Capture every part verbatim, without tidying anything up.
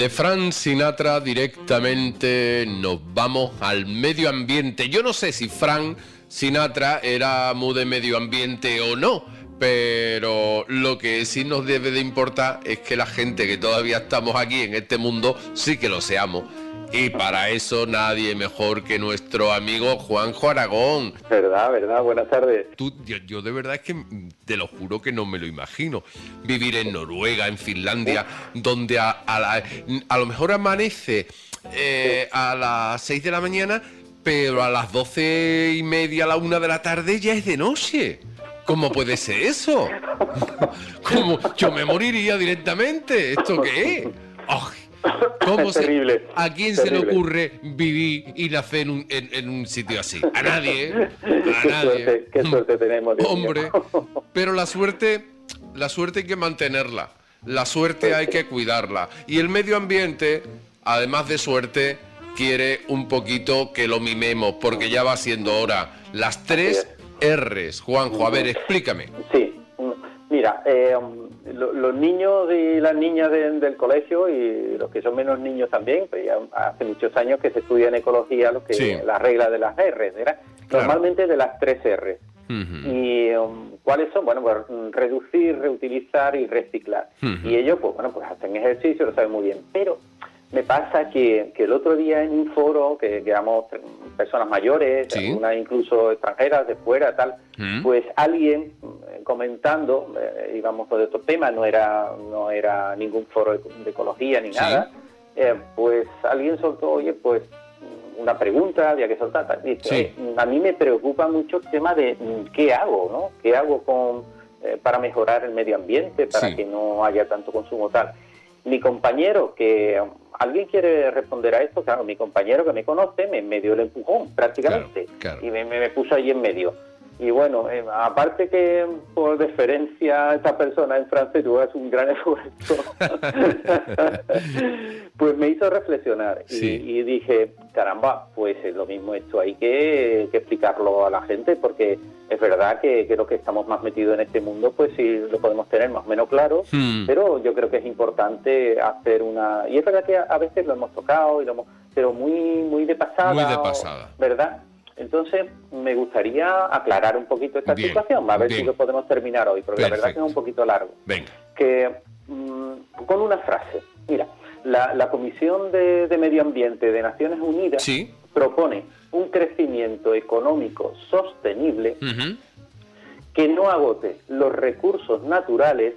De Frank Sinatra directamente nos vamos al medio ambiente. Yo no sé si Frank Sinatra era muy de medio ambiente o no, pero lo que sí nos debe de importar es que la gente que todavía estamos aquí en este mundo sí que lo seamos. Y para eso nadie mejor que nuestro amigo Juanjo Aragón. Verdad, verdad, buenas tardes. Tú, yo, yo de verdad es que te lo juro que no me lo imagino. Vivir en Noruega, en Finlandia, donde a, a, la, a lo mejor amanece eh, a las seis de la mañana, pero a las doce y media, a la una de la tarde ya es de noche. ¿Cómo puede ser eso? ¿Cómo? Yo me moriría directamente. ¿Esto qué es? ¡Oh! ¿Cómo se, terrible, ¿A quién terrible. se le ocurre vivir y nacer en un, en, en un sitio así? A nadie, ¿eh? A qué nadie. Suerte, qué suerte tenemos. Dios Hombre, mío. Pero la suerte, la suerte hay que mantenerla. La suerte hay que cuidarla. Y el medio ambiente, además de suerte, quiere un poquito que lo mimemos, porque ya va siendo hora. Las tres R's. Juanjo, a ver, explícame. Sí. Mira, eh, lo, los niños y las niñas de, del colegio y los que son menos niños también, pues ya hace muchos años que se estudia en ecología lo que Sí. las reglas de las R's, ¿verdad? Claro. Normalmente de las tres R's. Uh-huh. ¿Y um, cuáles son? Bueno, pues reducir, reutilizar y reciclar. Uh-huh. Y ellos, pues bueno, pues hacen ejercicio, lo saben muy bien. Pero me pasa que, que el otro día en un foro, que, que éramos personas mayores, Sí. algunas incluso extranjeras, de fuera, tal, Uh-huh. pues alguien eh, comentando, eh, digamos, de estos temas, no era no era ningún foro de, de ecología ni Sí. nada, eh, pues alguien soltó, oye, pues una pregunta, había que soltar, tal, dice, Sí. "Oye, a mí me preocupa mucho el tema de mm, qué hago, ¿no? ¿Qué hago con eh, para mejorar el medio ambiente, para Sí. que no haya tanto consumo tal?" Mi compañero, que alguien quiere responder a esto, claro, mi compañero que me conoce me, me dio el empujón prácticamente, Claro, claro. y me, me puso ahí en medio. Y bueno, eh, aparte que por deferencia a esta persona en francés tú haces un gran esfuerzo, pues me hizo reflexionar y, Sí. y dije, caramba, pues es lo mismo, esto hay que, que explicarlo a la gente, porque es verdad que, que los que estamos más metidos en este mundo, pues sí lo podemos tener más o menos claro, Hmm. pero yo creo que es importante hacer una... Y es verdad que a, a veces lo hemos tocado, y lo hemos, pero muy, muy de pasada. Muy de pasada. ¿Verdad? Entonces, me gustaría aclarar un poquito esta Bien, situación, a ver bien. si lo podemos terminar hoy, porque la verdad Perfecto. que es un poquito largo. Venga. Que mmm, con una frase, mira, la, la Comisión de, de Medio Ambiente de Naciones Unidas Sí. propone un crecimiento económico sostenible Uh-huh. que no agote los recursos naturales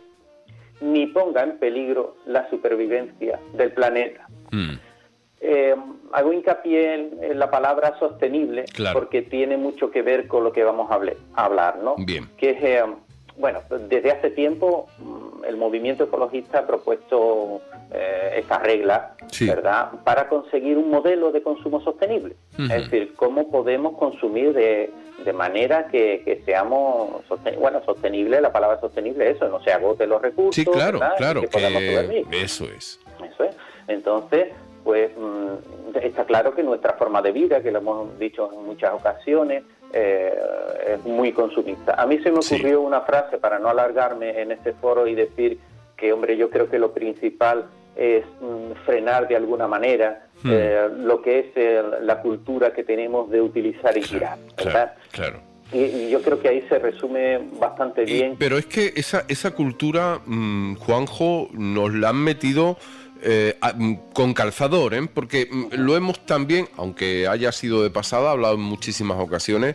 ni ponga en peligro la supervivencia del planeta. Mm. Eh, hago hincapié en, en la palabra sostenible, Claro. porque tiene mucho que ver con lo que vamos a, hable, a hablar, ¿no? Bien. Que es, eh, bueno, desde hace tiempo mm, el movimiento ecologista ha propuesto eh, estas reglas, Sí. ¿verdad?, para conseguir un modelo de consumo sostenible. Ujú. Es decir, cómo podemos consumir de, de manera que, que seamos, sosten bueno, sostenible, la palabra sostenible es eso, no se agoten los recursos, Sí, claro, ¿verdad?, claro. y que podamos sobrevivir. Que eso es. Eso es. Entonces, pues mmm, está claro que nuestra forma de vida, que lo hemos dicho en muchas ocasiones, eh, es muy consumista. A mí se me ocurrió Sí. una frase, para no alargarme en este foro y decir que, hombre, yo creo que lo principal es mmm, frenar de alguna manera Hmm. eh, lo que es eh, la cultura que tenemos de utilizar y tirar, ¿verdad? Claro, claro. Y, y yo creo que ahí se resume bastante bien. Y, pero es que esa, esa cultura, mmm, Juanjo, nos la han metido eh, a, mm, con calzador, ¿eh? Porque mm, lo hemos también, aunque haya sido de pasada, hablado en muchísimas ocasiones,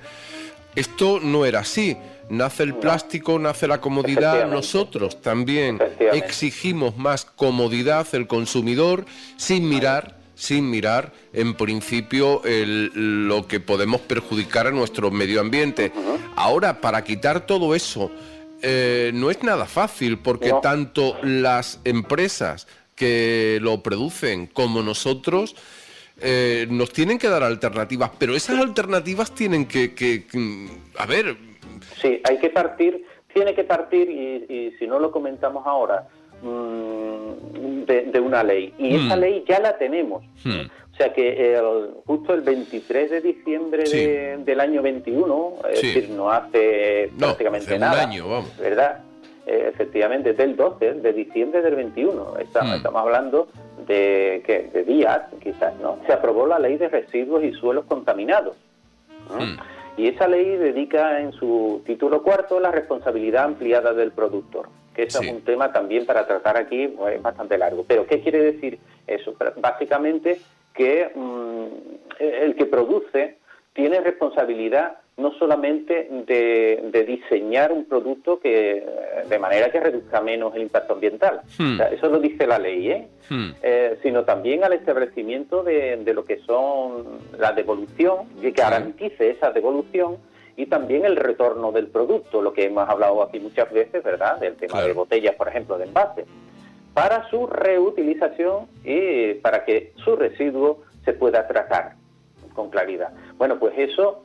esto no era así. Nace el No. plástico, nace la comodidad, Efectivamente. nosotros también Efectivamente. exigimos más comodidad, el consumidor, sin mirar, sin mirar, en principio, el- lo que podemos perjudicar a nuestro medio ambiente. Ujú. Ahora, para quitar todo eso, eh, no es nada fácil, porque No. tanto las empresas que lo producen como nosotros eh, nos tienen que dar alternativas, pero esas alternativas tienen que, que- que- a ver, Sí, hay que partir, tiene que partir, y, y si no lo comentamos ahora, mmm, de, de una ley. Y Hmm. esa ley ya la tenemos. Hmm. O sea que el, justo el veintitrés de diciembre Sí. de, del año veintiuno, es Sí. decir, no hace No, prácticamente hace un nada, año, vamos. ¿verdad? Eh, efectivamente, del doce de diciembre del veintiuno. Estamos, Hmm. estamos hablando de, que, de días, quizás, ¿no? Se aprobó la Ley de Residuos y Suelos Contaminados, ¿no? Mm. Y esa ley dedica en su título cuarto la responsabilidad ampliada del productor, que eso sí. es un tema también para tratar aquí, pues, bastante largo. Pero ¿qué quiere decir eso? Básicamente que mmm, el que produce tiene responsabilidad no solamente de, de diseñar un producto que de manera que reduzca menos el impacto ambiental, hmm. o sea, eso lo dice la ley, ¿eh? Hmm. Eh, sino también al establecimiento de, de lo que son la devolución, que garantice esa devolución, y también el retorno del producto, lo que hemos hablado aquí muchas veces, ¿verdad?, del tema claro. de botellas, por ejemplo, de envases, para su reutilización y para que su residuo se pueda tratar con claridad. Bueno, pues eso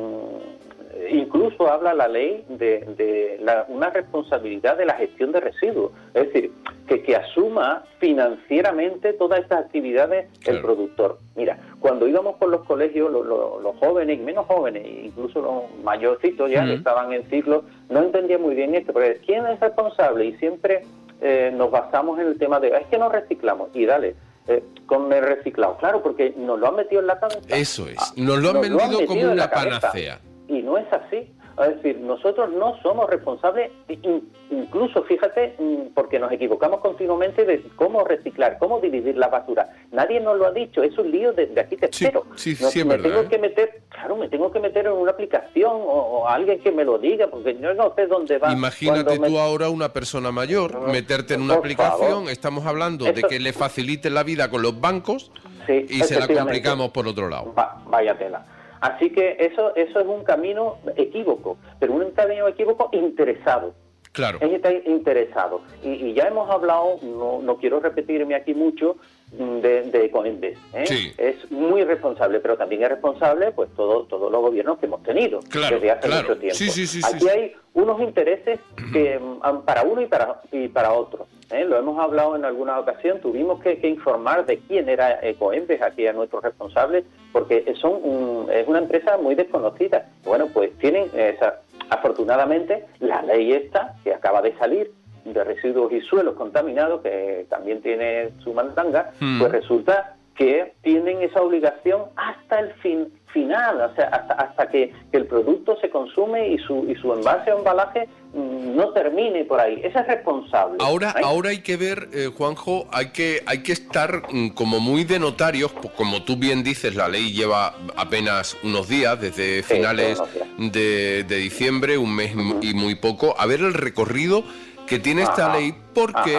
mmm, incluso habla la ley de, de la, una responsabilidad de la gestión de residuos, es decir, que, que asuma financieramente todas estas actividades claro. el productor. Mira, cuando íbamos por los colegios, los, los, los jóvenes, menos jóvenes, incluso los mayorcitos ya uh-huh. que estaban en ciclo, no entendían muy bien esto, porque ¿quién es responsable? Y siempre eh, nos basamos en el tema de, es que no reciclamos, y dale, Eh, con el reciclado, claro, porque nos lo han metido en la cabeza. Eso es, nos lo han, nos vendido, lo han metido como una panacea. Y no es así. Es decir, nosotros no somos responsables, incluso, fíjate, porque nos equivocamos continuamente de cómo reciclar, cómo dividir la basura. Nadie nos lo ha dicho, es un lío de, de aquí te espero. Sí, sí, no, sí, es me verdad, tengo ¿eh? que meter, claro, me tengo que meter en una aplicación o, o alguien que me lo diga, porque yo no sé dónde va. Imagínate tú me... ahora una persona mayor, no, meterte en una por aplicación, favor. Estamos hablando Eso... de que le facilite la vida con los bancos sí, y se la complicamos por otro lado. Va, vaya tela. Así que eso eso es un camino equívoco, pero un camino equívoco interesado. Claro. Es estar interesado. Y, y ya hemos hablado, no, no quiero repetirme aquí mucho, de, de Ecoembes, ¿eh? Sí. Es muy responsable, pero también es responsable pues todo, todos los gobiernos que hemos tenido claro, desde hace claro. mucho tiempo. Sí, sí, sí, aquí sí, hay unos intereses que para uno y para, y para otro. ¿Eh? Lo hemos hablado en alguna ocasión, tuvimos que, que informar de quién era Ecoembes aquí a nuestros responsables, porque son un, es una empresa muy desconocida. Bueno, pues tienen, esa, afortunadamente, la ley esta, que acaba de salir, de residuos y suelos contaminados, que también tiene su mandanga, hmm. pues resulta que tienen esa obligación hasta el fin final, o sea, hasta, hasta que, que el producto se consume y su y su envase o embalaje mmm, no termine por ahí. Ese es responsable. Ahora, ¿eh? ahora hay que ver, eh, Juanjo, hay que hay que estar mmm, como muy de notarios, pues, como tú bien dices, la ley lleva apenas unos días, desde sí, finales días. De, de diciembre, un mes uh-huh. y muy poco, a ver el recorrido que tiene esta ajá, ley, porque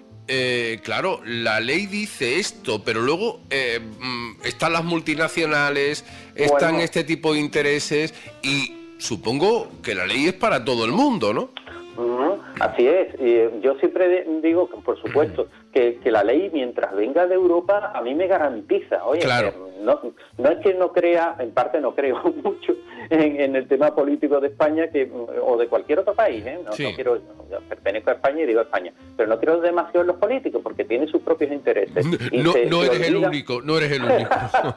eh, claro, la ley dice esto, pero luego eh, están las multinacionales, están bueno. este tipo de intereses, y supongo que la ley es para todo el mundo, ¿no? Uh-huh. Así es, y yo siempre digo, por supuesto, que, que la ley, mientras venga de Europa, a mí me garantiza, oye, claro. no, no es que no crea, en parte no creo mucho en, en el tema político de España que o de cualquier otro país, ¿eh? No, sí. no quiero, yo pertenezco a España y digo España, pero no creo demasiado en los políticos porque tienen sus propios intereses. Y no se, no se eres olvida... el único, no eres el único.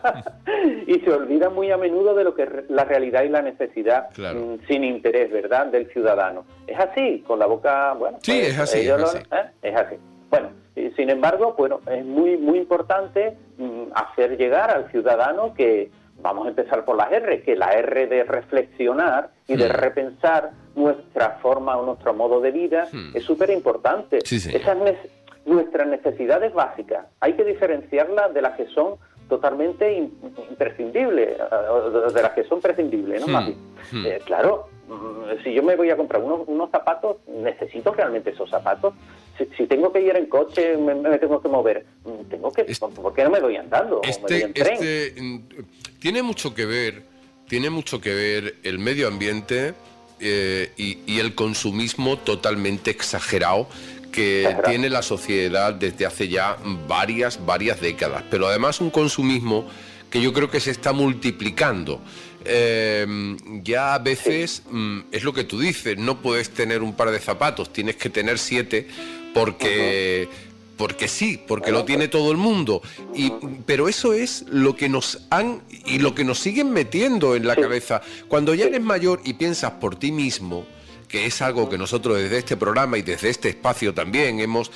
Y se olvida muy a menudo de lo que es la realidad y la necesidad claro. mmm, sin interés, ¿verdad?, del ciudadano. Es así, con la boca, bueno... Sí, pues, es así, es lo, así. ¿eh? Es así. Bueno, y sin embargo, bueno, es muy muy importante mmm, hacer llegar al ciudadano que, vamos a empezar por las R, que la R de reflexionar y de hmm. repensar nuestra forma o nuestro modo de vida hmm. es súper importante. Sí, sí. Esas ne- nuestras necesidades básicas, hay que diferenciarlas de las que son totalmente imprescindibles, de las que son prescindibles, ¿no? Hmm. Más bien. Hmm. Eh, claro, si yo me voy a comprar unos, unos zapatos, necesito realmente esos zapatos. Si, si tengo que ir en coche, me, me tengo que mover, tengo que, este, ¿por qué no me voy andando? Este, me voy en tren? Este, tiene mucho que ver, tiene mucho que ver el medio ambiente eh, y, y el consumismo totalmente exagerado que Exagerado. tiene la sociedad desde hace ya varias, varias décadas, pero además un consumismo que yo creo que se está multiplicando. Eh, ya a veces sí. mm, es lo que tú dices, no puedes tener un par de zapatos, tienes que tener siete porque, uh-huh. porque sí, porque bueno, lo tiene todo el mundo. Y, pero eso es lo que nos han y lo que nos siguen metiendo en la sí. cabeza. Cuando ya eres mayor y piensas por ti mismo, que es algo que nosotros desde este programa y desde este espacio también hemos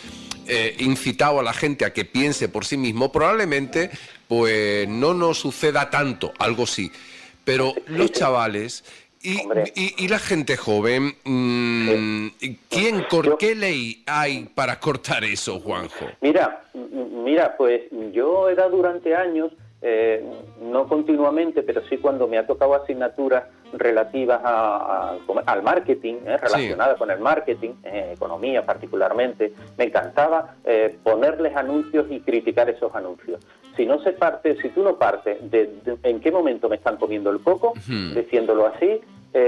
eh, incitado a la gente a que piense por sí mismo, probablemente pues no nos suceda tanto, algo sí. Pero los chavales y, y, y la gente joven, mmm, ¿quién, cor, ¿qué ley hay para cortar eso, Juanjo? Mira, mira, pues yo he dado durante años, eh, no continuamente, pero sí cuando me ha tocado asignaturas relativas a, a, al marketing, eh, relacionadas sí. con el marketing, eh, economía particularmente, me encantaba eh, ponerles anuncios y criticar esos anuncios. Si no se parte, si tú no partes de, de en qué momento me están comiendo el coco, uh-huh. diciéndolo así,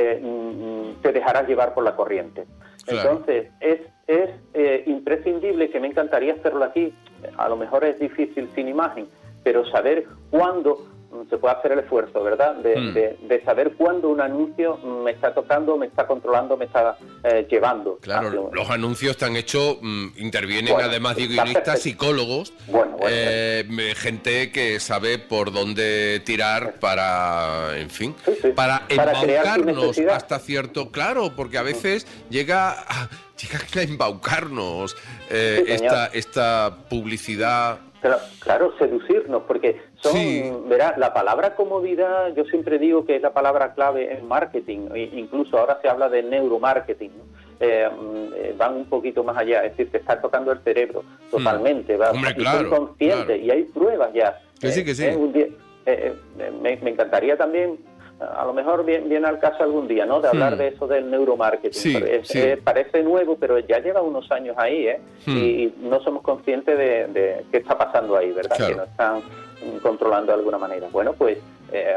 eh, te dejarás llevar por la corriente. Claro. Entonces, es, es eh, imprescindible, que me encantaría hacerlo aquí, a lo mejor es difícil sin imagen, pero saber cuándo se puede hacer el esfuerzo, ¿verdad? De, mm. de, de saber cuándo un anuncio me está tocando, me está controlando, me está eh, llevando. Claro, los anuncios están hechos, mmm, intervienen bueno, además de guionistas, psicólogos, bueno, bueno, eh, bueno. gente que sabe por dónde tirar para, en fin, sí, sí. para, para embaucarnos hasta cierto, claro, porque a veces llega a, llega a embaucarnos eh, sí, esta, esta publicidad. Claro, claro, seducirnos, porque son, sí. verás, la palabra comodidad, yo siempre digo que es la palabra clave en marketing, incluso ahora se habla de neuromarketing, ¿no? eh, eh, van un poquito más allá, es decir, te está tocando el cerebro totalmente, hmm. va, Hombre, claro, consciente, claro. y hay pruebas ya. Que eh, sí, que sí. Eh, un día, eh, eh, me, me encantaría también, a lo mejor viene bien al caso algún día, ¿no?, de hablar hmm. de eso del neuromarketing. Sí, es, sí. Eh, parece nuevo, pero ya lleva unos años ahí, ¿eh? Hmm. Y no somos conscientes de, de qué está pasando ahí, ¿verdad? Claro. Que nos están controlando de alguna manera. Bueno, pues eh,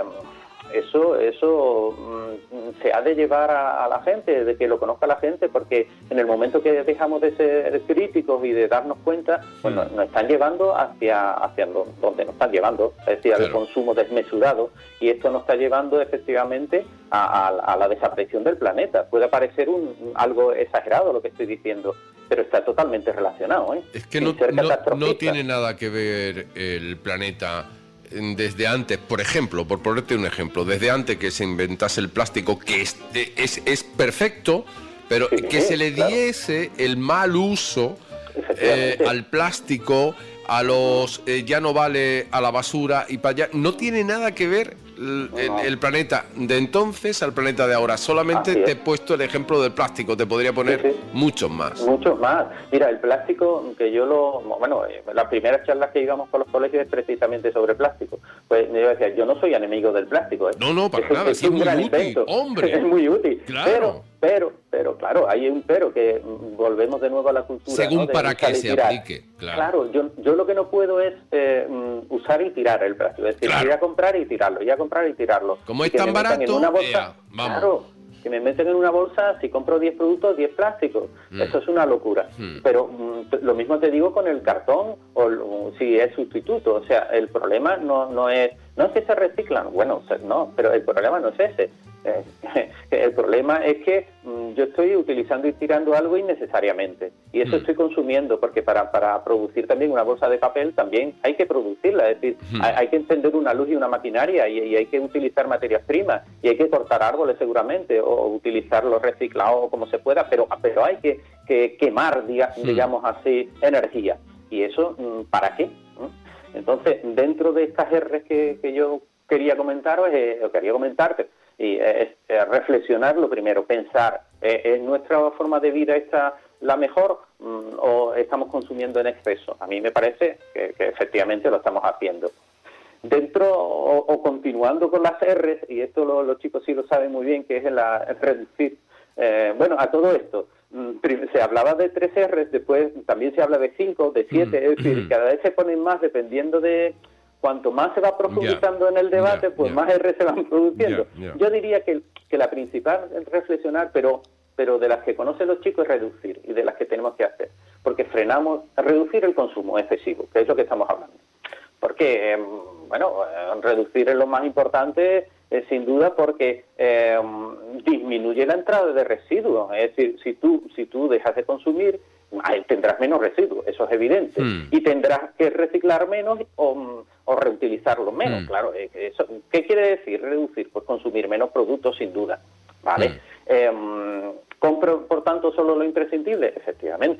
eso eso mm, se ha de llevar a, a la gente, de que lo conozca la gente, porque en el momento que dejamos de ser críticos y de darnos cuenta, pues mm. nos, nos están llevando hacia hacia donde nos están llevando, es decir, claro. al consumo desmesurado, y esto nos está llevando efectivamente a, a, a la desaparición del planeta. Puede parecer un, algo exagerado lo que estoy diciendo, pero está totalmente relacionado, ¿eh? Es que no, no, no tiene nada que ver el planeta desde antes, por ejemplo, por ponerte un ejemplo, desde antes que se inventase el plástico, que es, es, es perfecto, pero sí, que se le diese claro. el mal uso eh, al plástico, a los eh, ya no vale, a la basura y para allá, no tiene nada que ver el, el, el planeta de entonces al planeta de ahora. Solamente te he puesto el ejemplo del plástico, te podría poner sí, sí. muchos más. Muchos más. Mira, el plástico, que yo lo... Bueno, las primeras charlas que íbamos con los colegios es precisamente sobre plástico. Pues yo decía, yo no soy enemigo del plástico, ¿eh? No, no, para es, nada, es, es, es muy útil, invento. Hombre. Es muy útil. Claro. Pero, pero, pero, claro, hay un pero, que volvemos de nuevo a la cultura. Según ¿no? para qué se aplique. Claro, claro yo, yo lo que no puedo es eh, usar y tirar el plástico. Es decir, claro. ir a comprar y tirarlo, ir a comprar y tirarlo. Como es tan barato, una bolsa, ea, vamos. Claro, que me meten en una bolsa, si compro diez productos, diez plásticos. Mm. Eso es una locura. Mm. Pero mm, lo mismo te digo con el cartón, o, o si es sustituto. O sea, el problema no, no es... No es que se reciclan, bueno, no, pero el problema no es ese. Eh, el problema es que mm, yo estoy utilizando y tirando algo innecesariamente, y eso mm. estoy consumiendo, porque para, para producir también una bolsa de papel también hay que producirla, es decir, mm. hay, hay que encender una luz y una maquinaria, y, y hay que utilizar materias primas, y hay que cortar árboles seguramente, o utilizarlos reciclados como se pueda, pero, pero hay que, que quemar, diga, mm. digamos así, energía. ¿Y eso para qué? Entonces, dentro de estas R's que, que yo quería comentaros, eh, o quería comentarte, y es eh, reflexionar lo primero, pensar, eh, ¿es nuestra forma de vida esta la mejor mm, o estamos consumiendo en exceso? A mí me parece que, que efectivamente lo estamos haciendo. Dentro o, o continuando con las R's, y esto lo, los chicos sí lo saben muy bien, que es la el reducir. Eh, bueno, a todo esto, se hablaba de tres R's, después también se habla de cinco, de siete, mm. es decir, cada vez se ponen más dependiendo de... Cuanto más se va profundizando yeah. en el debate, yeah. pues yeah. más R se van produciendo. Yeah. Yeah. Yo diría que, que la principal es reflexionar, pero, pero de las que conocen los chicos es reducir, y de las que tenemos que hacer. Porque frenamos, reducir el consumo excesivo, que es lo que estamos hablando. Porque, eh, bueno, eh, reducir es lo más importante, eh, sin duda, porque eh, disminuye la entrada de residuos. Es decir, si tú, si tú dejas de consumir, tendrás menos residuos, eso es evidente, mm. y tendrás que reciclar menos o, o reutilizarlo menos, mm. claro. Eso, ¿qué quiere decir reducir? Pues consumir menos productos, sin duda, ¿vale? Mm. Eh, ¿Compro, por tanto, solo lo imprescindible? Efectivamente.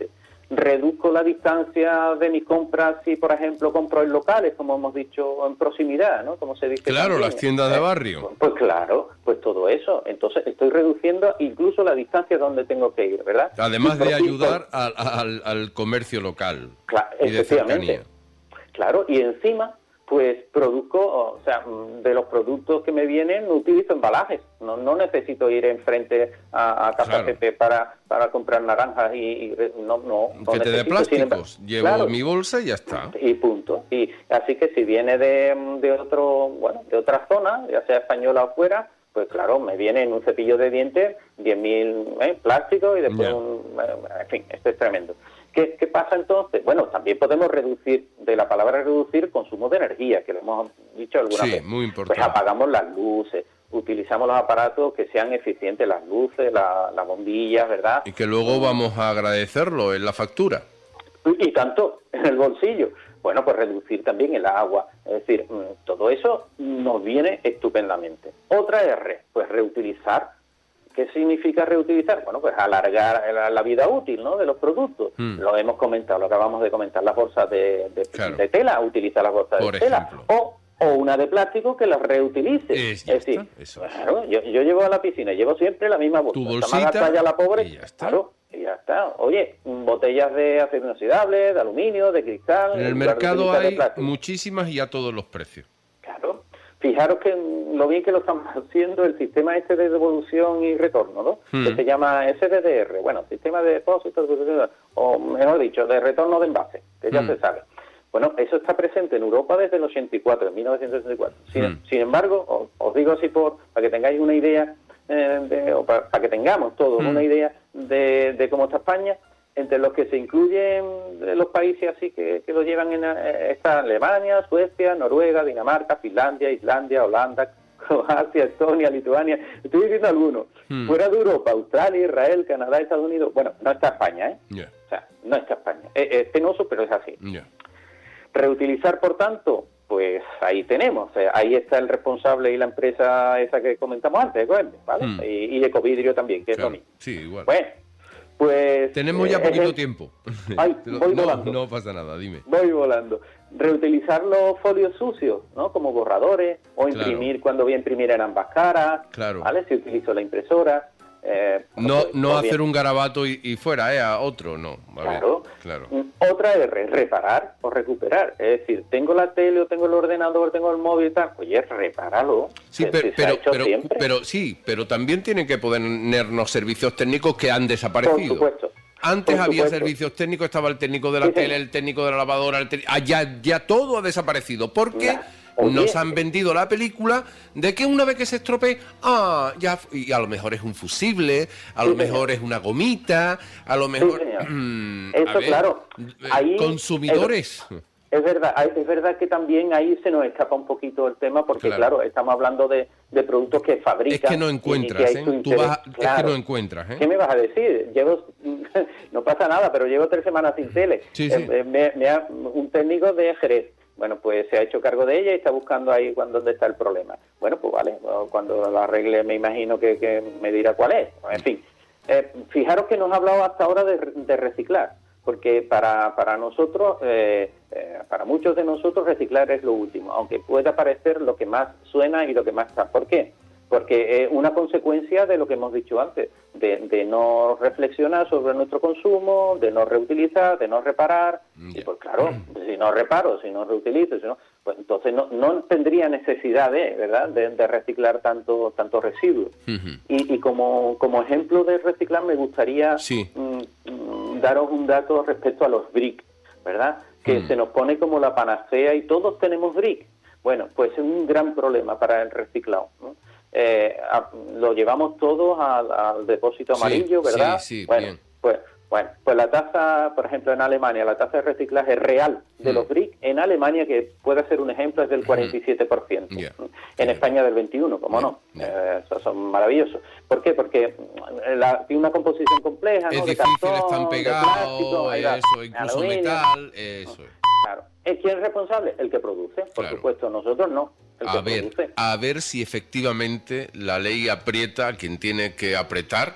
reduzco la distancia de mis compras si, por ejemplo, compro en locales, como hemos dicho, en proximidad, ¿no? Como se dice. Claro, también. las tiendas de barrio. Pues, pues claro, pues todo eso. Entonces estoy reduciendo incluso la distancia donde tengo que ir, ¿verdad? Además de ayudar al, al, al comercio local. Claro, y de cercanía. Claro, y encima, pues produzco, o sea, de los productos que me vienen no utilizo embalajes, no, no necesito ir enfrente a, a Casa Claro. Pepe para, para comprar naranjas y, y no, no, no Que te dé necesito. plásticos, Sin llevo claro, mi bolsa y ya está. y punto. Y así que si viene de, de otro, bueno, de otra zona, ya sea española o fuera, pues claro, me viene en un cepillo de dientes diez mil eh, plásticos y después Ya. un, en fin, esto es tremendo. ¿Qué, ¿Qué pasa entonces? Bueno, también podemos reducir, de la palabra reducir, consumo de energía, que lo hemos dicho alguna Sí, vez. muy importante. Pues apagamos las luces, utilizamos los aparatos que sean eficientes, las luces, la- las bombillas, ¿verdad? Y que luego vamos a agradecerlo en la factura. Y, y tanto en el bolsillo. Bueno, pues reducir también el agua. Es decir, mm, todo eso nos viene estupendamente. Otra R, pues reutilizar. ¿Qué significa reutilizar? Bueno, pues alargar la, la vida útil, ¿no?, de los productos. Mm. Lo hemos comentado, lo acabamos de comentar, las bolsas de, de, Claro. de tela, utiliza las bolsas Por de tela. ejemplo. O, o una de plástico que las reutilice. Es- Es, ya decir, está, eso es. claro, yo, yo llevo a la piscina, llevo siempre la misma bolsa. Tu Está bolsita más gastada ya la pobre, y ya está. claro, y ya está. Oye, botellas de acero inoxidable, de aluminio, de cristal. En el lugar de mercado utilizar de hay plástico. muchísimas y a todos los precios. Claro. Fijaros que lo bien que lo estamos haciendo el sistema este de devolución y retorno, ¿no? Hmm. Que se llama S D D R, bueno, sistema de depósito, o mejor dicho, de retorno de envase, que ya Hmm. se sabe. Bueno, eso está presente en Europa desde el ochenta y cuatro, en mil novecientos ochenta y cuatro. Sin, Hmm. sin embargo, os, os digo así por para que tengáis una idea, eh, de, o para, para que tengamos todos Hmm. una idea de, de cómo está España. Entre los que se incluyen de los países así que, que lo llevan en eh, está Alemania, Suecia, Noruega, Dinamarca, Finlandia, Islandia, Holanda, Croacia, Estonia, Lituania. Estoy diciendo algunos. Hmm. Fuera de Europa, Australia, Israel, Canadá, Estados Unidos. Bueno, no está España, ¿eh? Ya, O sea, no está España. Es, es penoso, pero es así. ya. Reutilizar, por tanto, pues ahí tenemos. O sea, ahí está el responsable y la empresa esa que comentamos antes, Ecoembes, ¿vale? Hmm. Y, y Ecovidrio también, que es Claro. lo mismo. Sí, igual. Bueno, pues... Tenemos ya eh, poquito eh, tiempo. Ay, No- voy no, volando. no pasa nada, dime. Voy volando. Reutilizar los folios sucios, ¿no? Como borradores, o Claro. imprimir cuando voy a imprimir en ambas caras, Claro. ¿vale? Si utilizo la impresora. Eh, No, pues, no pues hacer bien. un garabato y, y fuera, ¿eh? A otro, no. A ver, Claro. claro. Mm, Otra R, reparar o recuperar. Es decir, tengo la tele o tengo el ordenador, tengo el móvil y tal, oye, repáralo. Sí, que- pero, que se ha pero, hecho pero, siempre. pero sí, pero también tienen que ponernos servicios técnicos que han Por desaparecido. supuesto. Antes Por había supuesto. servicios técnicos, estaba el técnico de la Sí, tele, sí. el técnico de la lavadora, el técnico- ah, ya, ya todo ha desaparecido. Porque Nah. Oye. nos han vendido la película de que una vez que se estropee, ah, ya, y a lo mejor es un fusible, a lo Sí, mejor señor. es una gomita, a lo mejor... señor. mm, Eso, a ver, claro. eh, Ahí- consumidores. Es verdad, hay- es verdad que también ahí se nos escapa un poquito el tema porque, Claro. claro, estamos hablando de, de productos que fabrican. Es que no y- y encuentras, que hay ¿eh? su Tú interés. vas a- es que Claro. no encuentras, ¿eh? ¿Qué me vas a decir? Llevo, no pasa nada, pero llevo tres semanas sin tele. Sí, sí. Eh, me- me ha- un técnico de Jerez, bueno, pues se ha hecho cargo de ella y está buscando ahí cuando dónde está el problema. Bueno, pues vale, cuando lo arregle me imagino que, que me dirá cuál es. En fin, eh, fijaros que nos ha hablado hasta ahora de, de reciclar, porque para, para nosotros, eh, eh, para muchos de nosotros reciclar es lo último, aunque pueda parecer lo que más suena y lo que más está. ¿Por qué? Porque es una consecuencia de lo que hemos dicho antes, de, de no reflexionar sobre nuestro consumo, de no reutilizar, de no reparar. Ya. Y pues claro, si no reparo, si no reutilizo, si no, pues entonces no, no tendría necesidad de, ¿verdad?, de, de reciclar tanto tanto residuos. Ujú. Y, y como, como ejemplo de reciclar me gustaría Sí. mm, mm, daros un dato respecto a los brick, ¿verdad? Que Mm. se nos pone como la panacea y todos tenemos brick. Bueno, pues es un gran problema para el reciclado, ¿no? Eh, a- lo llevamos todos al, al depósito Sí, amarillo, ¿verdad? sí, sí, bueno, bien. pues bueno, pues la tasa, por ejemplo, en Alemania, la tasa de reciclaje real de Mm. los brick en Alemania, que puede ser un ejemplo, es del cuarenta y siete por ciento. Ya. En Ya. España del veintiuno por ciento, ¿cómo Ya, no? ya. Eh, esos son maravillosos. ¿Por qué? Porque mm, la- tiene una composición compleja, ¿no? Es De difícil, cartón, están de pegados, plástico, ahí va, eso, incluso aluminio. metal, eso. es. Claro. ¿Es quién es responsable? El que produce, por Claro. supuesto. Nosotros no, el A que ver, produce. a ver si efectivamente la ley aprieta a quien tiene que apretar,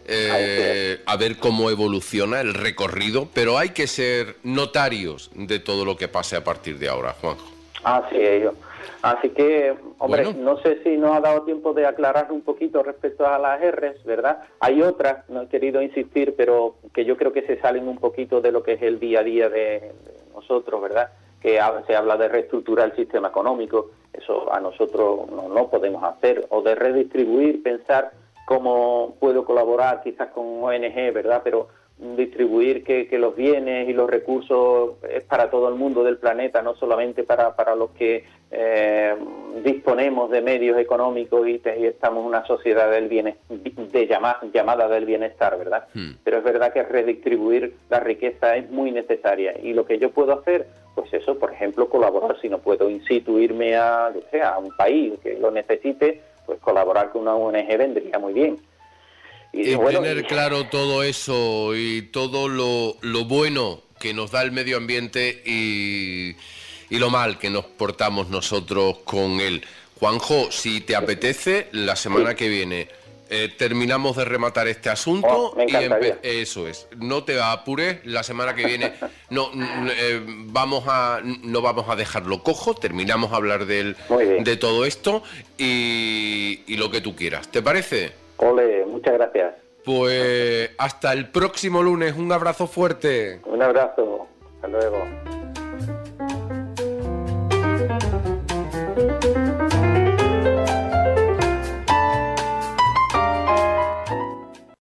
eh, a ver cómo evoluciona el recorrido, pero hay que ser notarios de todo lo que pase a partir de ahora, Juanjo. Así es, yo. Así que, hombre, Bueno. no sé si nos ha dado tiempo de aclarar un poquito respecto a las R's, ¿verdad? Hay otras, no he querido insistir, pero que yo creo que se salen un poquito de lo que es el día a día de, de nosotros, ¿verdad? Que ha- se habla de reestructurar el sistema económico, eso a nosotros no, no podemos hacer, o de redistribuir, pensar cómo puedo colaborar quizás con O N G, ¿verdad? Pero distribuir que, que los bienes y los recursos es para todo el mundo del planeta, no solamente para, para los que eh, disponemos de medios económicos y, te- y estamos en una sociedad del bienestar, de llama, llamada del bienestar, ¿verdad? Hmm. Pero es verdad que redistribuir la riqueza es muy necesaria y lo que yo puedo hacer, pues eso, por ejemplo, colaborar, si no puedo instituirme a, yo sé, a un país que lo necesite, pues colaborar con una O N G vendría muy bien. Y bueno, tener y- claro todo eso y todo lo, lo bueno que nos da el medio ambiente y, y lo mal que nos portamos nosotros con él. Juanjo, si te apetece, la semana que viene eh, terminamos de rematar este asunto. Oh, me y encantaría. empe- eso es, no te apures, la semana que viene no, n- eh, vamos a, no vamos a dejarlo cojo, terminamos a hablar del, Muy bien. de todo esto y, y lo que tú quieras. ¿Te parece? Ole, muchas gracias. Pues hasta el próximo lunes, un abrazo fuerte. Un abrazo. Hasta luego.